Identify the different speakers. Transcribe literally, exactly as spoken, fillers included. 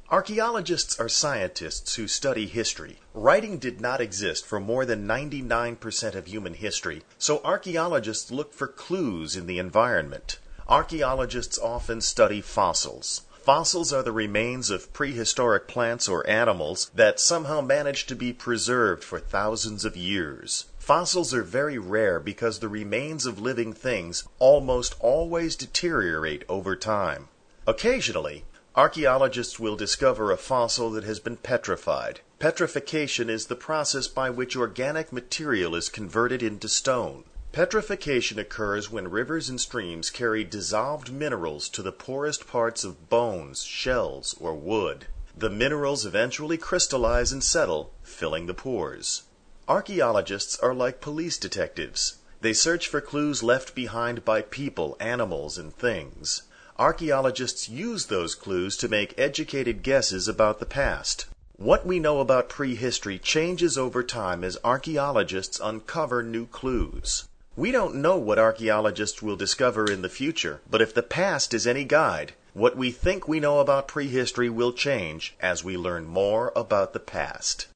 Speaker 1: Archaeologists are scientists who study history. Writing did not exist for more than ninety-nine percent of human history, so archaeologists look for clues in the environment. Archaeologists often study fossils. Fossils are the remains of prehistoric plants or animals that somehow managed to be preserved for thousands of years. Fossils are very rare because the remains of living things almost always deteriorate over time. Occasionally, archaeologists will discover a fossil that has been petrified. Petrification is the process by which organic material is converted into stone. Petrification occurs when rivers and streams carry dissolved minerals to the poorest parts of bones, shells, or wood. The minerals eventually crystallize and settle, filling the pores. Archaeologists are like police detectives. They search for clues left behind by people, animals, and things. Archaeologists use those clues to make educated guesses about the past. What we know about prehistory changes over time as archaeologists uncover new clues. We don't know what archaeologists will discover in the future, but if the past is any guide, what we think we know about prehistory will change as we learn more about the past.